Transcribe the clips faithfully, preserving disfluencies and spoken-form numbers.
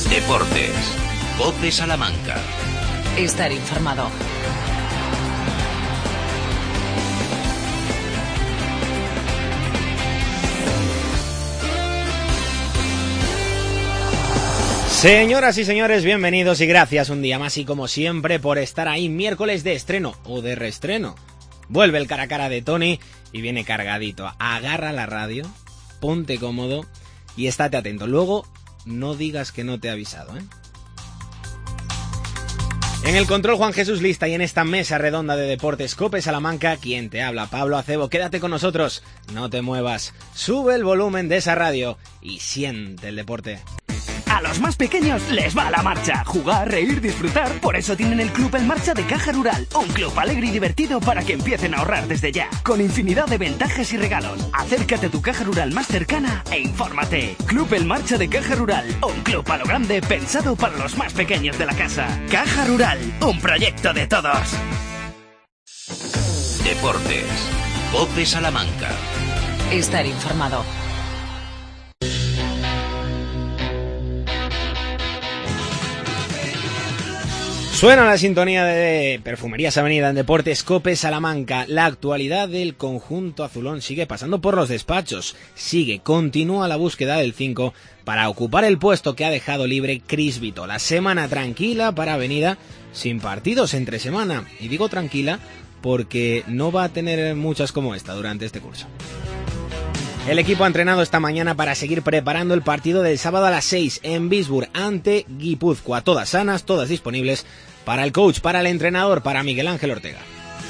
Deportes. COPE Salamanca. Estar informado. Señoras y señores, bienvenidos y gracias un día más y como siempre por estar ahí miércoles de estreno o de reestreno. Vuelve el cara a cara de Tony y viene cargadito. Agarra la radio, ponte cómodo y estate atento. Luego no digas que no te he avisado, ¿eh? En el control Juan Jesús Lista y en esta mesa redonda de Deportes COPE Salamanca, quien te habla, Pablo Acebo. Quédate con nosotros, no te muevas, sube el volumen de esa radio y siente el deporte. A los más pequeños les va la marcha. Jugar, reír, disfrutar. Por eso tienen el Club En Marcha de Caja Rural. Un club alegre y divertido para que empiecen a ahorrar desde ya. Con infinidad de ventajas y regalos. Acércate a tu Caja Rural más cercana e infórmate. Club En Marcha de Caja Rural. Un club a lo grande pensado para los más pequeños de la casa. Caja Rural, un proyecto de todos. Deportes. COPE Salamanca. Estar informado. Suena la sintonía de Perfumerías Avenida en Deportes COPE Salamanca. La actualidad del conjunto azulón sigue pasando por los despachos. Sigue, continúa la búsqueda del cinco para ocupar el puesto que ha dejado libre Cris Vitola. Semana tranquila para Avenida, sin partidos entre semana. Y digo tranquila porque no va a tener muchas como esta durante este curso. El equipo ha entrenado esta mañana para seguir preparando el partido del sábado a las seis en Bisburg ante Guipúzcoa. Todas sanas, todas disponibles para el coach, para el entrenador, para Miguel Ángel Ortega.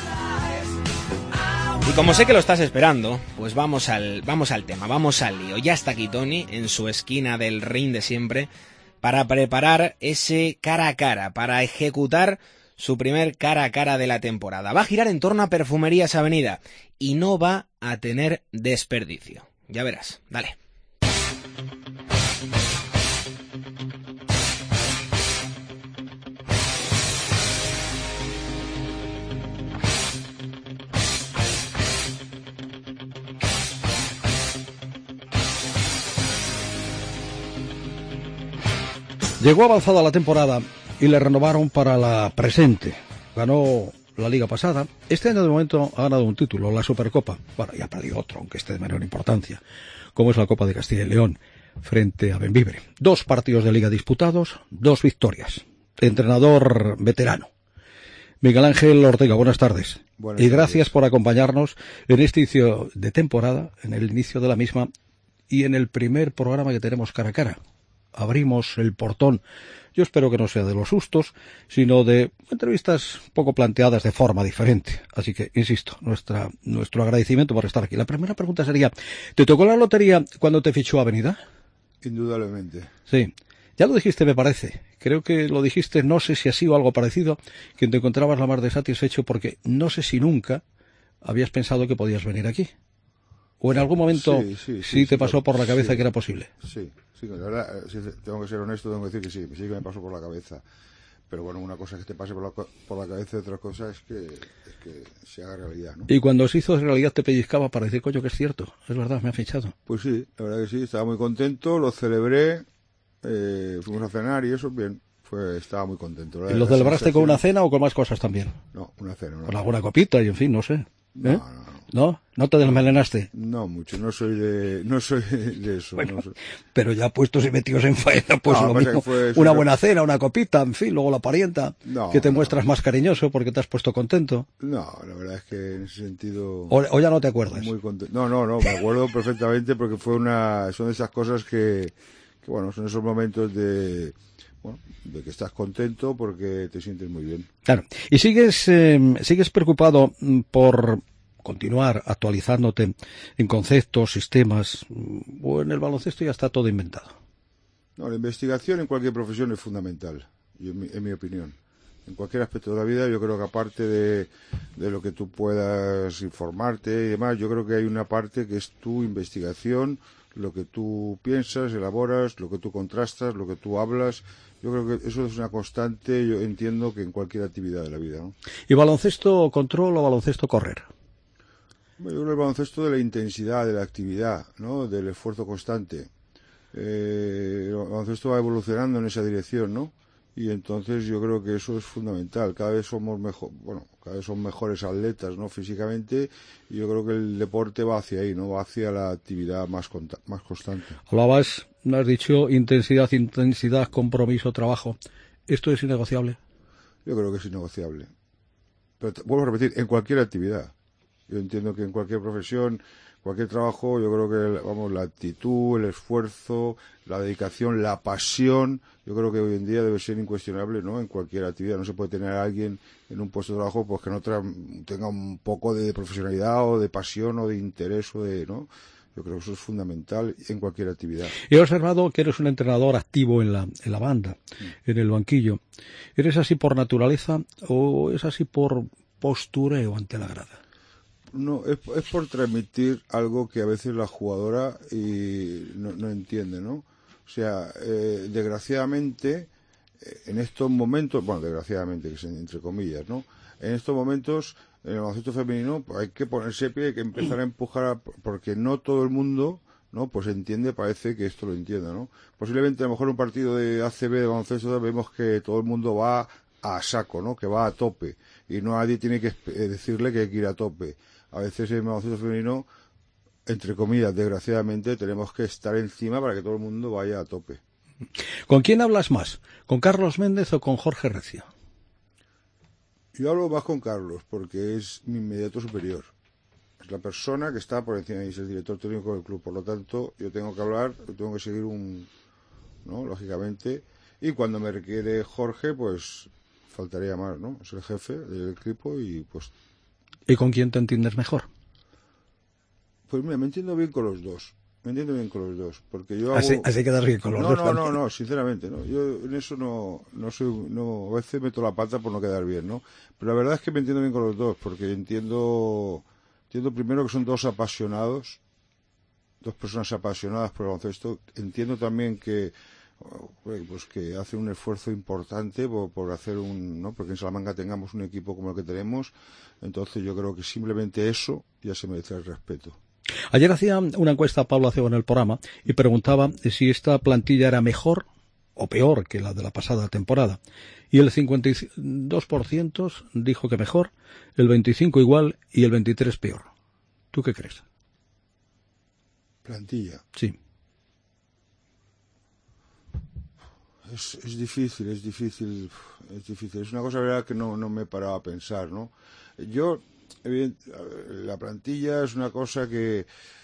Y como sé que lo estás esperando, pues vamos al, vamos al tema, vamos al lío. Ya está aquí Tony en su esquina del ring de siempre para preparar ese cara a cara, para ejecutar su primer cara a cara de la temporada. Va a girar en torno a Perfumerías Avenida y no va a tener desperdicio. Ya verás, dale. Llegó avanzada la temporada y le renovaron para la presente. Ganó la liga pasada. Este año de momento ha ganado un título, la Supercopa. Bueno, ya ha perdido otro, aunque esté de menor importancia, como es la Copa de Castilla y León, frente a Bembibre. Dos partidos de liga disputados, dos victorias. Entrenador veterano. Miguel Ángel Ortega, buenas tardes. Buenas y gracias tardes por acompañarnos en este inicio de temporada, en el inicio de la misma y en el primer programa que tenemos cara a cara. Abrimos el portón. Yo espero que no sea de los sustos, sino de entrevistas poco planteadas de forma diferente. Así que, insisto, nuestra, nuestro agradecimiento por estar aquí. La primera pregunta sería, ¿te tocó la lotería cuando te fichó Avenida? Indudablemente. Sí. Ya lo dijiste, me parece. Creo que lo dijiste, no sé si así o algo parecido, que te encontrabas la más de satisfecho porque no sé si nunca habías pensado que podías venir aquí. ¿O en algún momento sí, sí, sí, sí te sí, pasó por la cabeza sí, que era posible? Sí, sí, la verdad, si tengo que ser honesto, tengo que decir que sí, sí que me pasó por la cabeza. Pero bueno, una cosa es que te pase por la, por la cabeza y otra cosa es que, es que se haga realidad, ¿no? Y cuando se hizo realidad te pellizcaba para decir, coño, que es cierto, es verdad, me ha fichado. Pues sí, la verdad que sí, estaba muy contento, lo celebré, eh, fuimos a cenar y eso, bien, fue, estaba muy contento. ¿Y lo celebraste con una cena o con más cosas también? No, una cena. Una con alguna copita y en fin, no sé. ¿Eh? No, no, no. ¿No? ¿No te desmelenaste? No mucho, no soy de, no soy de eso. Bueno, no soy... pero ya puestos y metidos en faena, pues no, lo mismo. Fue, una fue... buena cena, una copita, en fin, luego la parienta, no, que te no, muestras no. más cariñoso porque te has puesto contento. No, la verdad es que en ese sentido... O, o ya no te acuerdas. Muy contento. No, no, no, me acuerdo perfectamente porque fue una, son de esas cosas que, que bueno, son esos momentos de... Bueno, de que estás contento porque te sientes muy bien. Claro. ¿Y sigues, eh, sigues preocupado por continuar actualizándote en conceptos, sistemas, o en el baloncesto ya está todo inventado? No, la investigación en cualquier profesión es fundamental, yo, en, mi, en mi opinión. En cualquier aspecto de la vida, yo creo que aparte de, de lo que tú puedas informarte y demás, yo creo que hay una parte que es tu investigación, lo que tú piensas, elaboras, lo que tú contrastas, lo que tú hablas. Yo creo que eso es una constante, yo entiendo que en cualquier actividad de la vida, ¿no? ¿Y baloncesto control o baloncesto correr? Yo creo que el baloncesto de la intensidad, de la actividad, ¿no? Del esfuerzo constante. eh, el baloncesto va evolucionando en esa dirección, ¿no? Y entonces yo creo que eso es fundamental. Cada vez somos mejor, bueno, cada vez son mejores atletas, ¿no? Físicamente, y yo creo que el deporte va hacia ahí, ¿no? Va hacia la actividad más conta- más constante. Hablabas, me has dicho, intensidad, intensidad, compromiso, trabajo. ¿Esto es innegociable? Yo creo que es innegociable. Pero te, vuelvo a repetir, en cualquier actividad. Yo entiendo que en cualquier profesión, cualquier trabajo, yo creo que, vamos, la actitud, el esfuerzo, la dedicación, la pasión, yo creo que hoy en día debe ser incuestionable, ¿no? En cualquier actividad. No se puede tener a alguien en un puesto de trabajo pues que no tra- tenga un poco de profesionalidad o de pasión o de interés o de, ¿no? Yo creo que eso es fundamental en cualquier actividad. He observado que eres un entrenador activo en la, en la banda, mm. en el banquillo. ¿Eres así por naturaleza o es así por postureo ante la grada? No, es, es por transmitir algo que a veces la jugadora y no, no entiende, ¿no? O sea, eh, desgraciadamente, eh, en estos momentos, bueno, desgraciadamente, que es entre comillas, ¿no? En estos momentos, en el baloncesto femenino, pues hay que ponerse pie, hay que empezar a empujar, a, porque no todo el mundo, ¿no? Pues entiende, parece que esto lo entienda, ¿no? Posiblemente, a lo mejor un partido de A C B de baloncesto, vemos que todo el mundo va a saco, ¿no? Que va a tope, y no nadie tiene que decirle que hay que ir a tope. A veces en el baloncesto femenino, entre comillas, desgraciadamente, tenemos que estar encima para que todo el mundo vaya a tope. ¿Con quién hablas más? ¿Con Carlos Méndez o con Jorge Recio? Yo hablo más con Carlos, porque es mi inmediato superior. Es la persona que está por encima de mí, es el director técnico del club. Por lo tanto, yo tengo que hablar, yo tengo que seguir un... ¿no? Lógicamente. Y cuando me requiere Jorge, pues faltaría más, ¿no? Es el jefe del equipo y pues... ¿Y con quién te entiendes mejor? Pues mira, me entiendo bien con los dos. Me entiendo bien con los dos, porque yo hago... Así, así quedas bien con los no, dos. No, no, no, no, sinceramente, no. Yo en eso no, no soy, no, a veces meto la pata por no quedar bien, ¿no? Pero la verdad es que me entiendo bien con los dos, porque entiendo, entiendo primero que son dos apasionados, dos personas apasionadas por el baloncesto. Entiendo también que, pues que hacen un esfuerzo importante por, por hacer un, ¿no? Porque en Salamanca tengamos un equipo como el que tenemos. Entonces yo creo que simplemente eso ya se merece el respeto. Ayer hacía una encuesta Pablo Acebo en el programa y preguntaba si esta plantilla era mejor o peor que la de la pasada temporada. Y el cincuenta y dos por ciento dijo que mejor, el veinticinco por ciento igual y el veintitrés por ciento peor. ¿Tú qué crees? Plantilla. Sí. Es, es difícil, es difícil, es difícil. Es una cosa, verdad, que no, no me he parado a pensar, ¿no? Yo, la plantilla es una cosa que,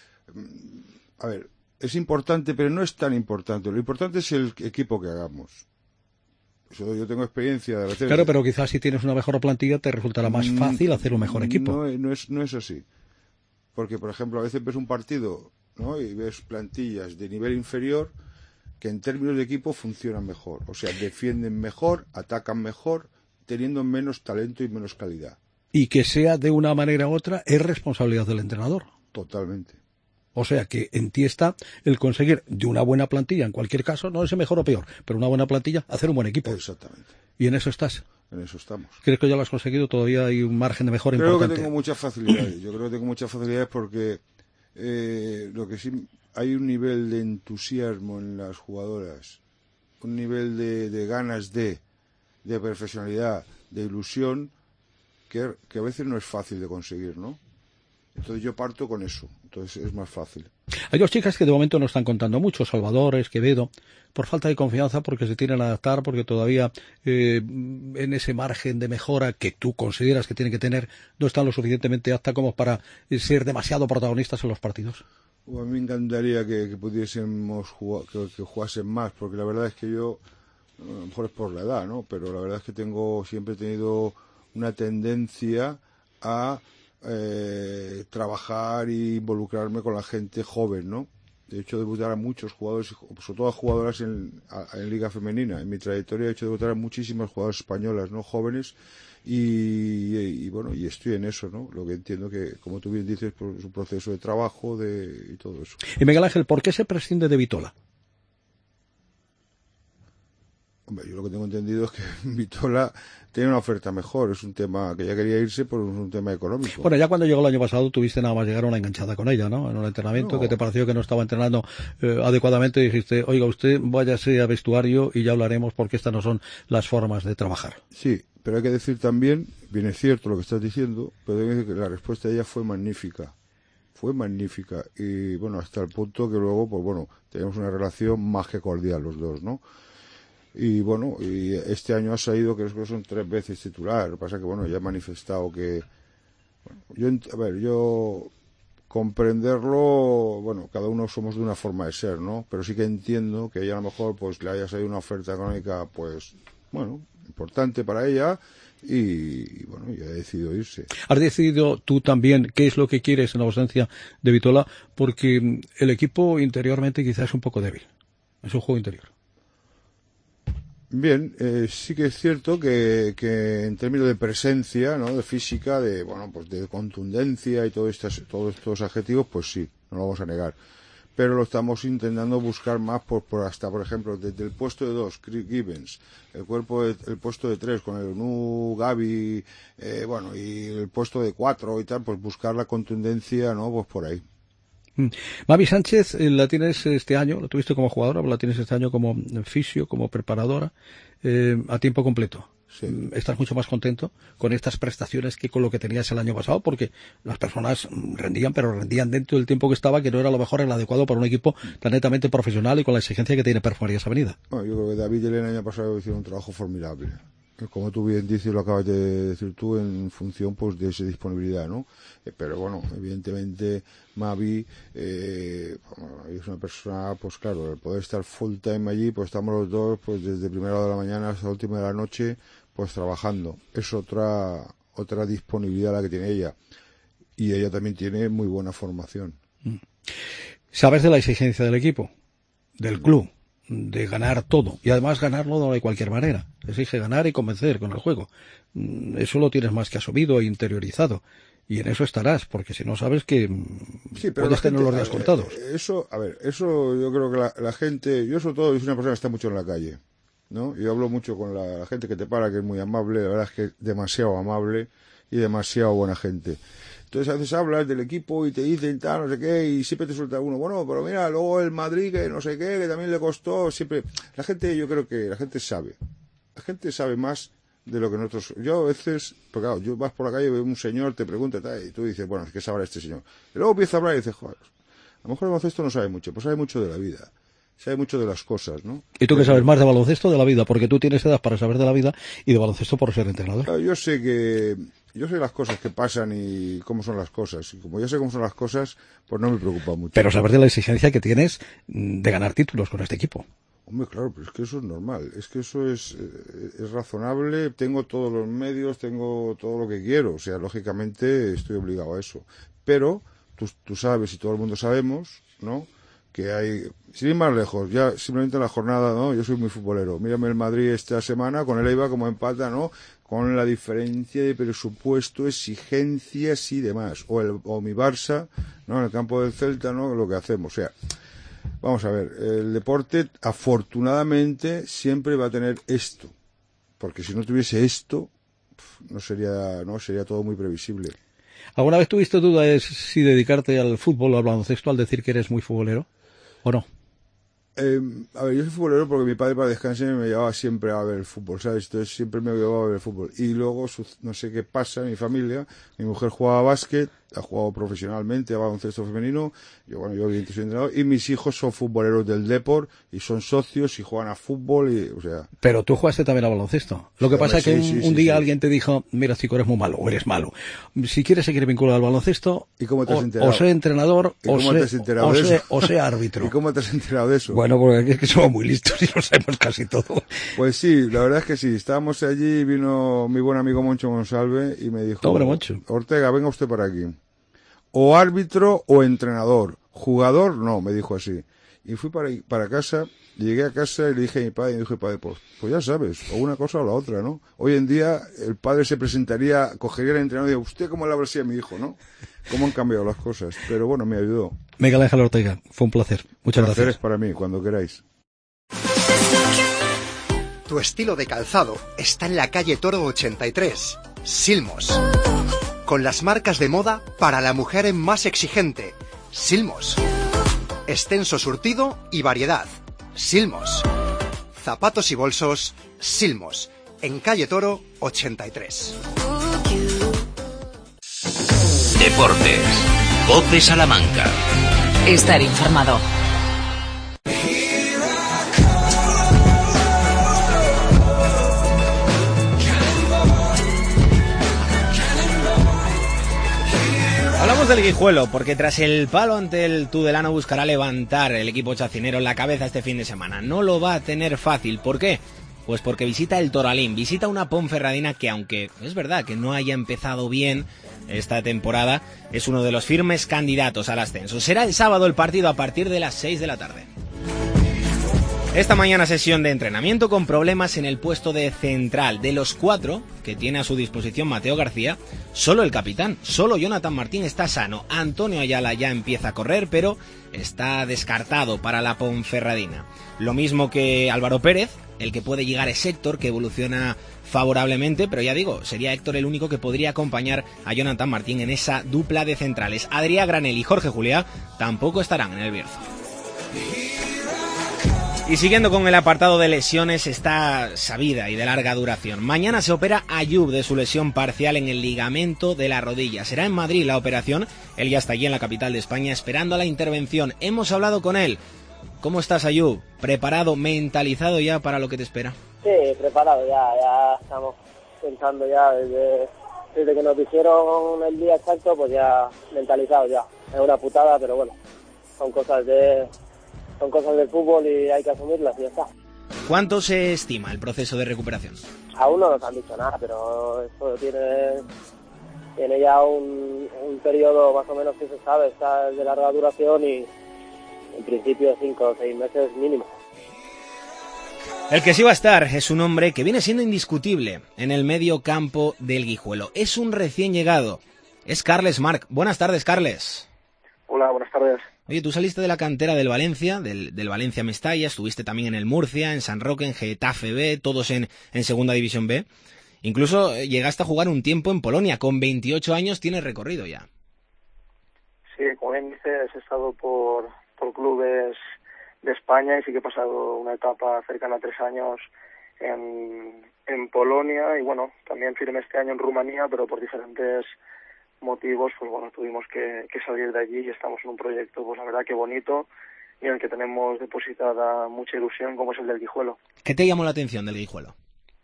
a ver, es importante, pero no es tan importante. Lo importante es el equipo que hagamos. Eso, yo tengo experiencia de veces. Claro, pero quizás si tienes una mejor plantilla te resultará más fácil hacer un mejor equipo. No, no es, no es así. Porque, por ejemplo, a veces ves un partido, ¿no? Y ves plantillas de nivel inferior que en términos de equipo funcionan mejor. O sea, defienden mejor, atacan mejor, teniendo menos talento y menos calidad. Y que sea de una manera u otra es responsabilidad del entrenador. Totalmente. O sea que en ti está el conseguir de una buena plantilla, en cualquier caso, no es mejor o peor, pero una buena plantilla, hacer un buen equipo. Exactamente. Y en eso estás. En eso estamos. ¿Crees que ya lo has conseguido? Todavía hay un margen de mejora creo importante. Creo que tengo muchas facilidades. Yo creo que tengo muchas facilidades porque eh, lo que sí hay un nivel de entusiasmo en las jugadoras, un nivel de, de ganas de, de profesionalidad, de ilusión, que, que a veces no es fácil de conseguir, ¿no? Entonces yo parto con eso, entonces es más fácil. Hay dos chicas que de momento no están contando mucho, Salvador, Esquevedo, por falta de confianza, porque se tienen a adaptar, porque todavía eh, en ese margen de mejora que tú consideras que tienen que tener, no están lo suficientemente aptas como para ser demasiado protagonistas en los partidos. Uh, a mí me encantaría que, que pudiésemos jugar, que, que jugasen más, porque la verdad es que yo, a lo mejor es por la edad, ¿no? Pero la verdad es que tengo, siempre he tenido una tendencia a eh, trabajar e involucrarme con la gente joven, ¿no? De hecho, debutar a muchos jugadores, sobre todo a jugadoras en, a, en Liga Femenina. En mi trayectoria he hecho debutar a muchísimas jugadoras españolas, ¿no? Jóvenes. Y, y, y bueno, y estoy en eso, ¿no? Lo que entiendo que, como tú bien dices, pues, es un proceso de trabajo de, y todo eso. Y Miguel Ángel, ¿por qué se prescinde de Vitola? Hombre, yo lo que tengo entendido es que Vitola tiene una oferta mejor, es un tema que ya quería irse por un tema económico. Bueno, ya cuando llegó el año pasado tuviste nada más llegar a una enganchada con ella, ¿no? En un entrenamiento no. que te pareció que no estaba entrenando eh, adecuadamente y dijiste, oiga, usted váyase a vestuario y ya hablaremos porque estas no son las formas de trabajar. Sí, pero hay que decir también, bien es cierto lo que estás diciendo, pero hay que decir que la respuesta de ella fue magnífica. Fue magnífica y bueno, hasta el punto que luego, pues bueno, tenemos una relación más que cordial los dos, ¿no? Y bueno, y este año ha salido, creo que son tres veces titular. Lo que pasa que, bueno, ya he manifestado que... Bueno, yo, a ver, yo comprenderlo, bueno, cada uno somos de una forma de ser, ¿no? Pero sí que entiendo que ella a lo mejor pues le haya salido una oferta económica, pues, bueno, importante para ella y, y bueno, ya ha decidido irse. ¿Has decidido tú también qué es lo que quieres en la ausencia de Vitola? Porque el equipo interiormente quizás es un poco débil. Es un juego interior. Bien, eh, sí que es cierto que, que en términos de presencia, ¿no? De física, de bueno, pues de contundencia y todo estas, todos estos adjetivos, pues sí, no lo vamos a negar. Pero lo estamos intentando buscar más por, por hasta, por ejemplo, desde el puesto de dos, Chris Gibbons, el cuerpo de, el puesto de tres con el Onu, Gaby, eh, bueno, y el puesto de cuatro y tal, pues buscar la contundencia, ¿no? Pues por ahí. Mavi Sánchez, eh, la tienes este año, la tuviste como jugadora, la tienes este año como fisio, como preparadora, eh, a tiempo completo. Sí. ¿Estás mucho más contento con estas prestaciones que con lo que tenías el año pasado? Porque las personas rendían, pero rendían dentro del tiempo que estaba, que no era a lo mejor el adecuado para un equipo tan netamente profesional y con la exigencia que tiene Perfumerías Avenida. Bueno, yo creo que David y Elena el año pasado hicieron un trabajo formidable. Como tú bien dices, lo acabas de decir tú, en función pues de esa disponibilidad, ¿no? Eh, pero bueno, evidentemente Mavi eh, es una persona, pues claro, el poder estar full time allí, pues estamos los dos pues desde primera hora de la mañana hasta la última de la noche, pues trabajando. Es otra otra disponibilidad la que tiene ella. Y ella también tiene muy buena formación. ¿Sabes de la exigencia del equipo? Del club. De ganar todo, y además ganarlo no de cualquier manera, exige ganar y convencer con el juego. Eso lo tienes más que asumido e interiorizado, y en eso estarás, porque si no sabes que sí, pero puedes tener gente, los días contados. Eso, a ver, eso yo creo que la, la gente, yo sobre todo soy una persona que está mucho en la calle, ¿no? Yo hablo mucho con la, la gente que te para, que es muy amable, la verdad es que es demasiado amable y demasiado buena gente. Entonces a veces hablas del equipo y te dicen tal, no sé qué, y siempre te suelta uno, bueno, pero mira, luego el Madrid, que no sé qué, que también le costó, siempre, la gente, yo creo que la gente sabe, la gente sabe más de lo que nosotros, yo a veces, porque claro, yo vas por la calle, veo un señor, te pregunta, tal, y tú dices, bueno, ¿qué sabrá este señor? Y luego empieza a hablar y dices, joder, a lo mejor el baloncesto no sabe mucho, pues sabe mucho de la vida. Sabe mucho de las cosas, ¿no? ¿Y tú qué sabes más de baloncesto o de la vida? Porque tú tienes edad para saber de la vida y de baloncesto por ser entrenador. Yo sé que... Yo sé las cosas que pasan y cómo son las cosas. Y como ya sé cómo son las cosas, pues no me preocupa mucho. Pero saber de la exigencia que tienes de ganar títulos con este equipo. Hombre, claro, pero es que eso es normal. Es que eso es, es razonable. Tengo todos los medios, tengo todo lo que quiero. O sea, lógicamente estoy obligado a eso. Pero tú, tú sabes y todo el mundo sabemos, ¿no?, que hay, sin ir más lejos, ya simplemente en la jornada, ¿no? Yo soy muy futbolero. Mírame el Madrid esta semana, con el Eibar como empata, ¿no? Con la diferencia de presupuesto, exigencias y demás. O el, o mi Barça, ¿no? En el campo del Celta, ¿no? Lo que hacemos. O sea, vamos a ver, el deporte, afortunadamente, siempre va a tener esto. Porque si no tuviese esto, no sería, no, sería todo muy previsible. ¿Alguna vez tuviste duda de si dedicarte al fútbol o al baloncesto al decir que eres muy futbolero? ¿O no? Eh, a ver, yo soy futbolero porque mi padre, para descansar, me llevaba siempre a ver el fútbol, ¿sabes? Entonces siempre me llevaba a ver el fútbol. Y luego, no sé qué pasa en mi familia, mi mujer jugaba a básquet, ha jugado profesionalmente a baloncesto femenino, yo, bueno, yo evidentemente soy entrenador, y mis hijos son futboleros del Depor, y son socios, y juegan a fútbol, y, o sea... Pero tú jugaste también a baloncesto. Lo que sí, pasa es que sí, un, sí, un sí, día sí. alguien te dijo, mira, chico, eres muy malo, o eres malo. Si quieres seguir vinculado al baloncesto, ¿Y cómo te has o, enterado? o sé entrenador, ¿Y o cómo sé, te has enterado o de sé, eso? o sé árbitro. ¿Y cómo te has enterado de eso? Bueno, porque es que somos muy listos y lo sabemos casi todo. Pues sí, la verdad es que sí. Estábamos allí y vino mi buen amigo Moncho Monsalve y me dijo... Hombre, Moncho. Ortega, venga usted para aquí. O árbitro o entrenador. Jugador, no, me dijo así. Y fui para, para casa, llegué a casa y le dije a mi padre, y me dijo, padre, pues, pues ya sabes, o una cosa o la otra, ¿no? Hoy en día el padre se presentaría, cogería el entrenador y diría, ¿usted cómo le habla así a mi hijo, no? ¿Cómo han cambiado las cosas? Pero bueno, me ayudó. Miguel Ángel Ortega, fue un placer. Muchas Placer gracias. es para mí, cuando queráis. Tu estilo de calzado está en la calle Toro ochenta y tres, Silmos. Con las marcas de moda para la mujer más exigente, Silmos. Extenso surtido y variedad, Silmos. Zapatos y bolsos, Silmos. En calle Toro ochenta y tres. Deportes. COPE Salamanca. Estar informado. Hablamos del Guijuelo, porque tras el palo ante el Tudelano buscará levantar el equipo chacinero la cabeza este fin de semana. No lo va a tener fácil. ¿Por qué? Pues porque visita el Toralín, visita una Ponferradina que, aunque es verdad que no haya empezado bien esta temporada, es uno de los firmes candidatos al ascenso. Será el sábado el partido a partir de las seis de la tarde. Esta mañana sesión de entrenamiento con problemas en el puesto de central. De los cuatro que tiene a su disposición Mateo García, solo el capitán, solo Jonathan Martín está sano. Antonio Ayala ya empieza a correr, pero está descartado para la Ponferradina. Lo mismo que Álvaro Pérez, el que puede llegar es Héctor, que evoluciona favorablemente, pero ya digo, sería Héctor el único que podría acompañar a Jonathan Martín en esa dupla de centrales. Adrián Granel y Jorge Juliá tampoco estarán en el Bierzo. Y siguiendo con el apartado de lesiones, está sabida y de larga duración. Mañana se opera Ayub de su lesión parcial en el ligamento de la rodilla. Será en Madrid la operación. Él ya está allí en la capital de España esperando la intervención. Hemos hablado con él. ¿Cómo estás, Ayub? ¿Preparado, mentalizado ya para lo que te espera? Sí, preparado ya. Ya estamos pensando ya desde, desde que nos dijeron el día exacto, pues ya mentalizado ya. Es una putada, pero bueno, son cosas de... Son cosas del fútbol y hay que asumirlas y ya está. ¿Cuánto se estima el proceso de recuperación? Aún no nos han dicho nada, pero esto tiene, tiene ya un, un periodo más o menos que se sabe, está de larga duración y en principio cinco o seis meses mínimo. El que sí va a estar es un hombre que viene siendo indiscutible en el medio campo del Guijuelo. Es un recién llegado, es Carles Marc. Buenas tardes, Carles. Hola, buenas tardes. Oye, tú saliste de la cantera del Valencia, del, del Valencia Mestalla, estuviste también en el Murcia, en San Roque, en Getafe B, todos en, en Segunda División B. Incluso llegaste a jugar un tiempo en Polonia, con veintiocho años tienes recorrido ya. Sí, como bien dices, he estado por, por clubes de España y sí que he pasado una etapa cercana a tres años en, en Polonia y bueno, también firmé este año en Rumanía, pero por diferentes motivos, pues bueno, tuvimos que, que salir de allí y estamos en un proyecto, pues la verdad que bonito y en el que tenemos depositada mucha ilusión, como es el del Guijuelo. ¿Qué te llamó la atención del Guijuelo?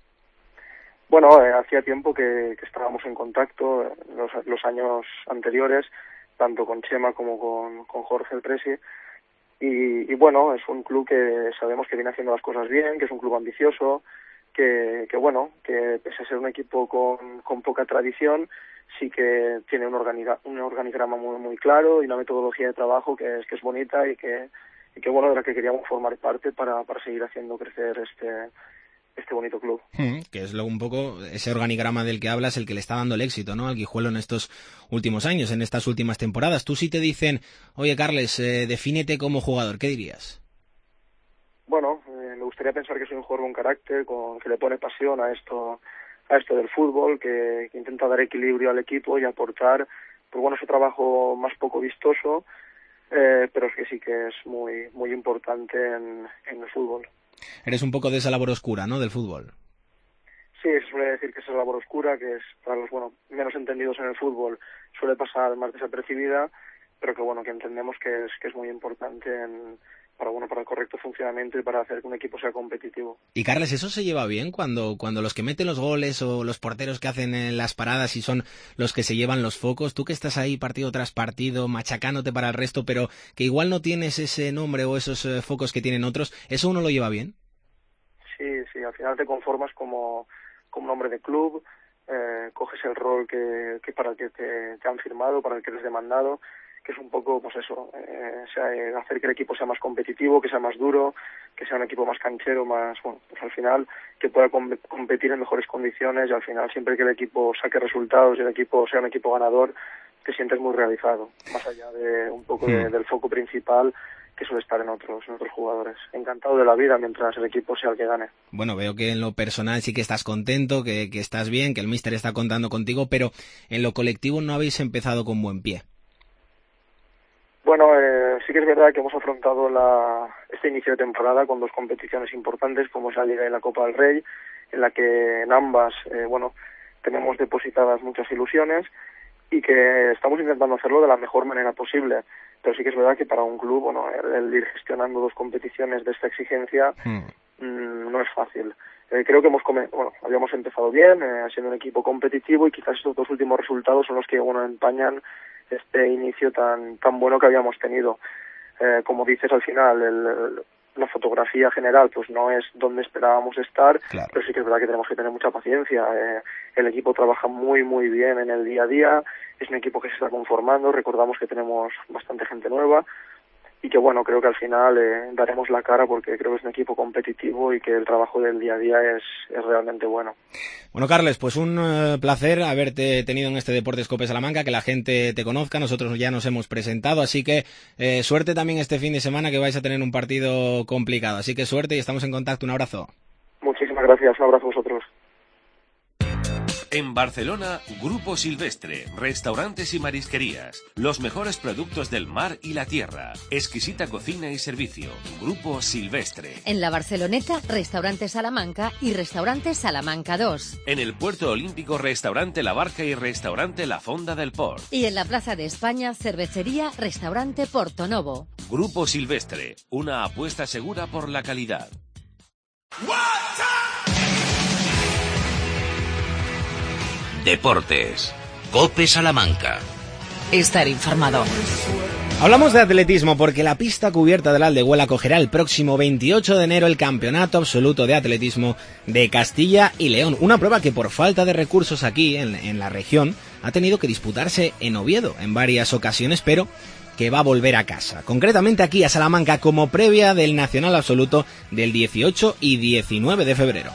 Bueno, eh, hacía tiempo que, que estábamos en contacto, eh, los, los años anteriores, tanto con Chema como con, con Jorge el Presi, y, y bueno, es un club que sabemos que viene haciendo las cosas bien, que es un club ambicioso, que, que bueno, que pese a ser un equipo con, con poca tradición, sí que tiene un, organigra, un organigrama muy muy claro y una metodología de trabajo que es que es bonita y que y que bueno, de la que queríamos formar parte para, para seguir haciendo crecer este este bonito club. Hmm, que es luego un poco ese organigrama del que hablas el que le está dando el éxito, ¿no?, al Guijuelo en estos últimos años, en estas últimas temporadas. Tú sí te dicen, oye Carles, eh, defínete como jugador, ¿qué dirías? Bueno, eh, me gustaría pensar que soy un jugador con carácter, con que le pone pasión a esto a esto del fútbol, que, que intenta dar equilibrio al equipo y aportar, pues bueno, ese trabajo más poco vistoso, eh, pero es que sí que es muy muy importante en, en el fútbol. Eres un poco de esa labor oscura, ¿no?, del fútbol. Sí, se suele decir que esa es la labor oscura, que es para los bueno menos entendidos en el fútbol, suele pasar más desapercibida, pero que bueno, que entendemos que es que es muy importante en para bueno para el correcto funcionamiento y para hacer que un equipo sea competitivo. Y Carles, ¿eso se lleva bien cuando cuando los que meten los goles o los porteros que hacen las paradas y son los que se llevan los focos? Tú que estás ahí partido tras partido, machacándote para el resto, pero que igual no tienes ese nombre o esos eh, focos que tienen otros, ¿eso uno lo lleva bien? Sí, sí, al final te conformas como, como un hombre de club, eh, coges el rol que, que para el que te, te han firmado, para el que eres demandado, que es un poco, pues eso, eh, o sea, eh, hacer que el equipo sea más competitivo, que sea más duro, que sea un equipo más canchero, más, bueno, pues al final que pueda com- competir en mejores condiciones y al final siempre que el equipo saque resultados y el equipo sea un equipo ganador, te sientes muy realizado, más allá de un poco de, del foco principal, que suele estar en otros, en otros jugadores. Encantado de la vida mientras el equipo sea el que gane. Bueno, veo que en lo personal sí que estás contento, que, que estás bien, que el míster está contando contigo, pero en lo colectivo no habéis empezado con buen pie. Bueno, eh, sí que es verdad que hemos afrontado la, este inicio de temporada con dos competiciones importantes, como es la Liga y la Copa del Rey, en la que en ambas, eh, bueno, tenemos depositadas muchas ilusiones y que estamos intentando hacerlo de la mejor manera posible. Pero sí que es verdad que para un club, bueno, el, el ir gestionando dos competiciones de esta exigencia mm. mmm, no es fácil. Eh, creo que hemos come bueno, habíamos empezado bien, eh, siendo un equipo competitivo, y quizás estos dos últimos resultados son los que, bueno, empañan este inicio tan tan bueno que habíamos tenido. Eh, como dices, al final el, el, la fotografía general pues no es donde esperábamos estar, claro. Pero sí que es verdad que tenemos que tener mucha paciencia. Eh, el equipo trabaja muy muy bien en el día a día, es un equipo que se está conformando, recordamos que tenemos bastante gente nueva, y que bueno, creo que al final eh, daremos la cara, porque creo que es un equipo competitivo y que el trabajo del día a día es, es realmente bueno. Bueno, Carles, pues un uh, placer haberte tenido en este Deportes Cope Salamanca, que la gente te conozca, nosotros ya nos hemos presentado, así que eh, suerte también este fin de semana, que vais a tener un partido complicado, así que suerte y estamos en contacto. Un abrazo. Muchísimas gracias, un abrazo a vosotros. En Barcelona, Grupo Silvestre, restaurantes y marisquerías, los mejores productos del mar y la tierra, exquisita cocina y servicio. Grupo Silvestre. En la Barceloneta, Restaurante Salamanca y Restaurante Salamanca dos. En el Puerto Olímpico, Restaurante La Barca y Restaurante La Fonda del Port. Y en la Plaza de España, Cervecería Restaurante Porto Novo. Grupo Silvestre, una apuesta segura por la calidad. Deportes. Cope Salamanca. Estar informado. Hablamos de atletismo porque la pista cubierta del Aldehuela acogerá el próximo veintiocho de enero el Campeonato Absoluto de Atletismo de Castilla y León. Una prueba que por falta de recursos aquí en, en la región ha tenido que disputarse en Oviedo en varias ocasiones, pero que va a volver a casa. Concretamente aquí a Salamanca como previa del Nacional Absoluto del dieciocho y diecinueve de febrero.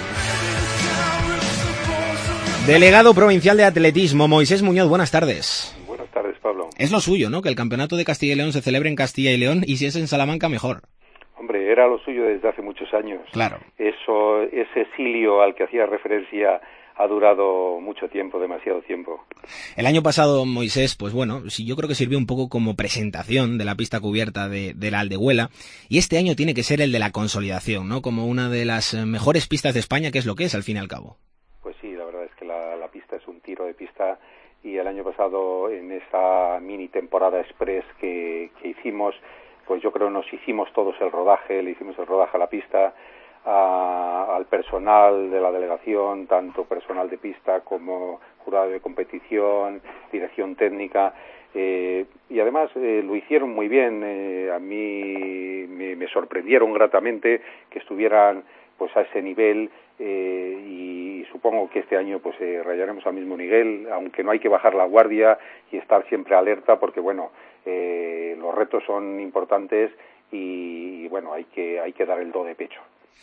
Delegado provincial de atletismo, Moisés Muñoz, buenas tardes. Buenas tardes, Pablo. Es lo suyo, ¿no?, que el Campeonato de Castilla y León se celebre en Castilla y León, y si es en Salamanca, mejor. Hombre, era lo suyo desde hace muchos años. Claro. Eso, ese exilio al que hacía referencia ha durado mucho tiempo, demasiado tiempo. El año pasado, Moisés, pues bueno, sí, yo creo que sirvió un poco como presentación de la pista cubierta de, de la Aldehuela, y este año tiene que ser el de la consolidación, ¿no?, como una de las mejores pistas de España, que es lo que es, al fin y al cabo. Pues sí, la verdad es que la, la pista es un tiro de pista, y el año pasado, en esa mini temporada express que, que hicimos, pues yo creo nos hicimos todos el rodaje, le hicimos el rodaje a la pista, a, al personal de la delegación, tanto personal de pista como jurado de competición, dirección técnica, eh, y además eh, lo hicieron muy bien. Eh, a mí me, me sorprendieron gratamente que estuvieran pues a ese nivel, eh, y supongo que este año pues eh, rayaremos al mismo nivel, aunque no hay que bajar la guardia y estar siempre alerta, porque bueno, eh, los retos son importantes y, y bueno, hay que hay que dar el do de pecho.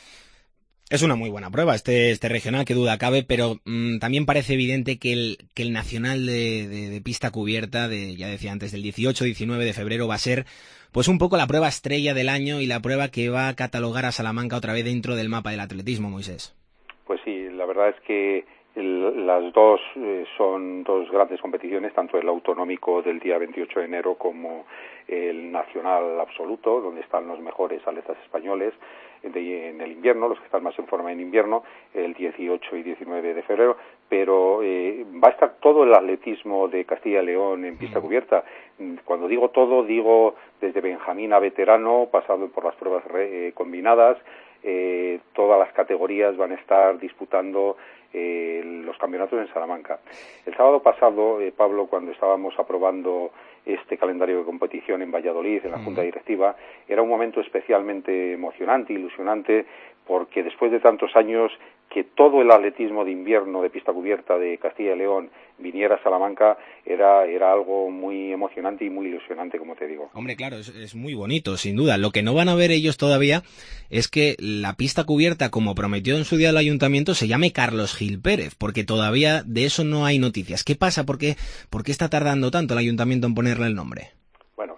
Es una muy buena prueba este este regional, que duda cabe, pero mmm, también parece evidente que el que el nacional de, de, de pista cubierta, de ya decía antes, del dieciocho diecinueve de febrero, va a ser pues un poco la prueba estrella del año y la prueba que va a catalogar a Salamanca otra vez dentro del mapa del atletismo, Moisés. Pues sí, la verdad es que el, las dos eh, son dos grandes competiciones, tanto el autonómico del día veintiocho de enero como el nacional absoluto, donde están los mejores atletas españoles de, en el invierno, los que están más en forma en invierno, el dieciocho y diecinueve de febrero, pero eh, va a estar todo el atletismo de Castilla y León en pista cubierta. Cuando digo todo, digo desde Benjamín a veterano, pasando por las pruebas re, eh, combinadas. Eh, todas las categorías van a estar disputando eh, los campeonatos en Salamanca. El sábado pasado, eh, Pablo, cuando estábamos aprobando este calendario de competición en Valladolid, en la Junta Directiva, era un momento especialmente emocionante, ilusionante, porque después de tantos años que todo el atletismo de invierno de pista cubierta de Castilla y León viniera a Salamanca, era, era algo muy emocionante y muy ilusionante, como te digo. Hombre, claro, es, es muy bonito, sin duda. Lo que no van a ver ellos todavía es que la pista cubierta, como prometió en su día el ayuntamiento, se llame Carlos Gil Pérez, porque todavía de eso no hay noticias. ¿Qué pasa? ¿Por qué, por qué está tardando tanto el ayuntamiento en ponerle el nombre? Bueno, el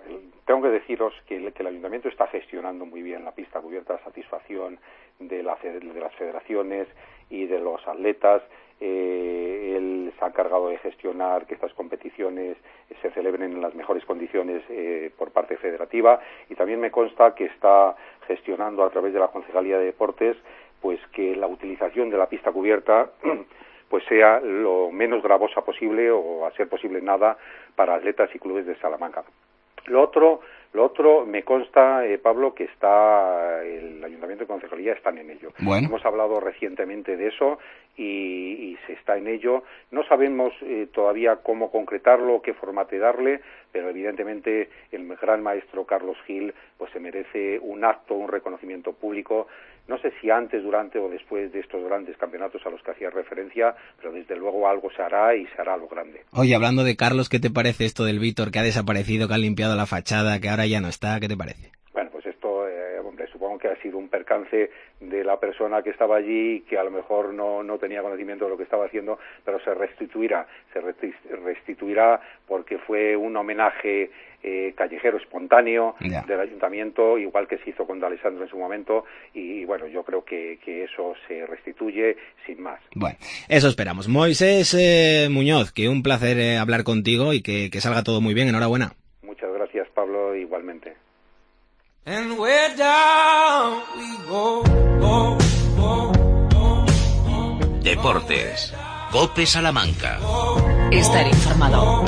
tengo que deciros que el, que el Ayuntamiento está gestionando muy bien la pista cubierta a satisfacción de, la, de las federaciones y de los atletas. Eh, él se ha encargado de gestionar que estas competiciones se celebren en las mejores condiciones eh, por parte federativa, y también me consta que está gestionando a través de la Concejalía de Deportes pues que la utilización de la pista cubierta pues sea lo menos gravosa posible, o a ser posible nada, para atletas y clubes de Salamanca. Lo otro, lo otro me consta, eh, Pablo, que está el Ayuntamiento y Concejalía están en ello. Bueno. Hemos hablado recientemente de eso y, y se está en ello. No sabemos eh, todavía cómo concretarlo, qué formato darle, pero evidentemente el gran maestro Carlos Gil pues se merece un acto, un reconocimiento público. No sé si antes, durante o después de estos grandes campeonatos a los que hacía referencia, pero desde luego algo se hará y se hará lo grande. Oye, hablando de Carlos, ¿qué te parece esto del Víctor, que ha desaparecido, que ha limpiado la fachada, que ahora ya no está? ¿Qué te parece? Bueno, pues esto, eh, hombre, supongo que ha sido un percance de la persona que estaba allí, que a lo mejor no, no tenía conocimiento de lo que estaba haciendo, pero se restituirá, se restituirá porque fue un homenaje eh, callejero espontáneo yeah. del Ayuntamiento, igual que se hizo con D'Alessandro en su momento, y, y bueno, yo creo que, que eso se restituye sin más. Bueno, eso esperamos. Moisés eh, Muñoz, que un placer eh, hablar contigo y que, que salga todo muy bien. Enhorabuena. Muchas gracias, Pablo, igualmente. And we're down we go, go, go, go, go. Deportes. COPE Salamanca. Estar informado.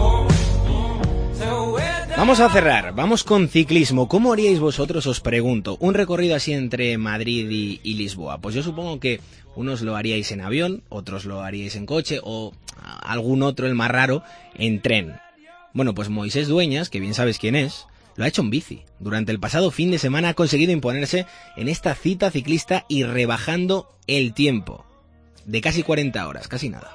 Vamos a cerrar, vamos con ciclismo. ¿Cómo haríais vosotros, os pregunto, un recorrido así entre Madrid y, y Lisboa? Pues yo supongo que unos lo haríais en avión, otros lo haríais en coche, o algún otro, el más raro, en tren. Bueno, pues Moisés Dueñas, que bien sabes quién es, lo ha hecho en bici. Durante el pasado fin de semana ha conseguido imponerse en esta cita ciclista y rebajando el tiempo de casi cuarenta horas, casi nada.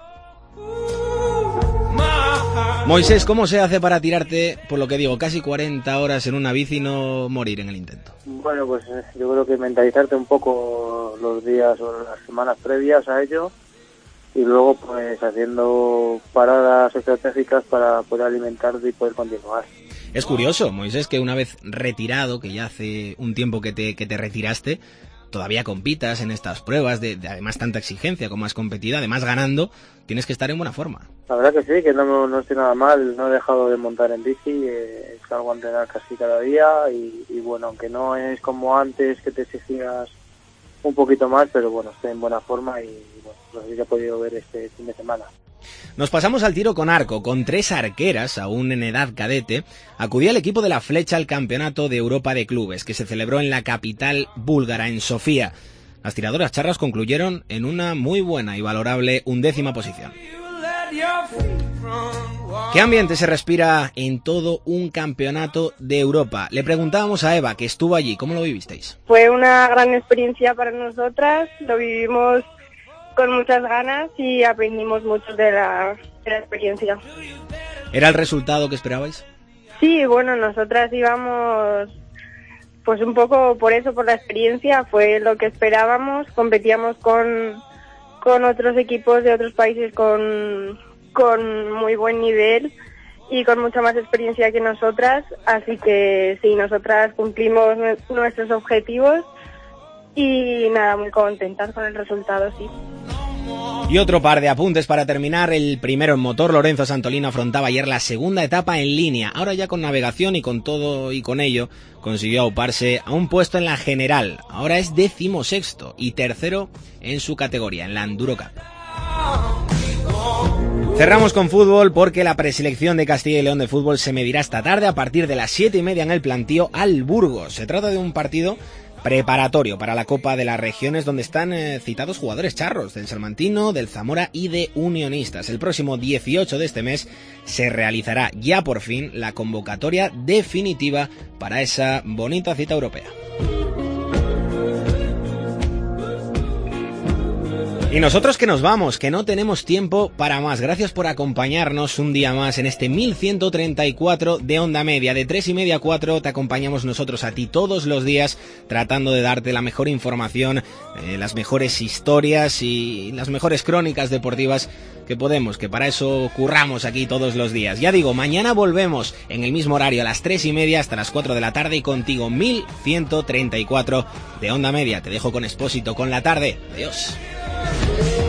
Moisés, ¿cómo se hace para tirarte, por lo que digo, casi cuarenta horas en una bici y no morir en el intento? Bueno, pues yo creo que mentalizarte un poco los días o las semanas previas a ello, y luego pues haciendo paradas estratégicas para poder alimentarte y poder continuar. Es curioso, Moisés, que una vez retirado, que ya hace un tiempo que te, que te retiraste, todavía compitas en estas pruebas, de, de además tanta exigencia como has competido, además ganando, tienes que estar en buena forma. La verdad que sí, que no, no estoy nada mal, no he dejado de montar en bici, eh, salgo a entrenar casi cada día y, y bueno, aunque no es como antes que te exigías un poquito más, pero bueno, estoy en buena forma y bueno, lo que he podido ver este fin de semana. Nos pasamos al tiro con arco. Con tres arqueras, aún en edad cadete, acudía el equipo de la Flecha al Campeonato de Europa de Clubes, que se celebró en la capital búlgara, en Sofía. Las tiradoras charras concluyeron en una muy buena y valorable undécima posición. ¿Qué ambiente se respira en todo un campeonato de Europa? Le preguntábamos a Eva, que estuvo allí. ¿Cómo lo vivisteis? Fue una gran experiencia para nosotras, lo vivimos con muchas ganas y aprendimos mucho de la, de la experiencia. ¿Era el resultado que esperabais? Sí, bueno, nosotras íbamos pues un poco por eso, por la experiencia, fue lo que esperábamos. Competíamos con, con otros equipos de otros países con, con muy buen nivel y con mucha más experiencia que nosotras, así que sí, nosotras cumplimos nuestros objetivos y nada, muy contentas con el resultado, sí. Y otro par de apuntes para terminar. El primero en motor, Lorenzo Santolino afrontaba ayer la segunda etapa en línea. Ahora ya con navegación y con todo y con ello consiguió auparse a un puesto en la general. Ahora es decimosexto y tercero en su categoría, en la Enduro Cup. Cerramos con fútbol porque la preselección de Castilla y León de fútbol se medirá esta tarde a partir de las siete y media en el plantío al Burgos. Se trata de un partido preparatorio para la Copa de las Regiones, donde están eh, citados jugadores charros del Salmantino, del Zamora y de Unionistas. El próximo dieciocho de este mes se realizará ya por fin la convocatoria definitiva para esa bonita cita europea. Y nosotros que nos vamos, que no tenemos tiempo para más. Gracias por acompañarnos un día más en este mil ciento treinta y cuatro de Onda Media. De tres y media a cuatro te acompañamos nosotros a ti todos los días, tratando de darte la mejor información, eh, las mejores historias y las mejores crónicas deportivas que podemos, que para eso curramos aquí todos los días. Ya digo, mañana volvemos en el mismo horario a las tres y media hasta las cuatro de la tarde y contigo mil ciento treinta y cuatro de Onda Media. Te dejo con Expósito con La Tarde. Adiós.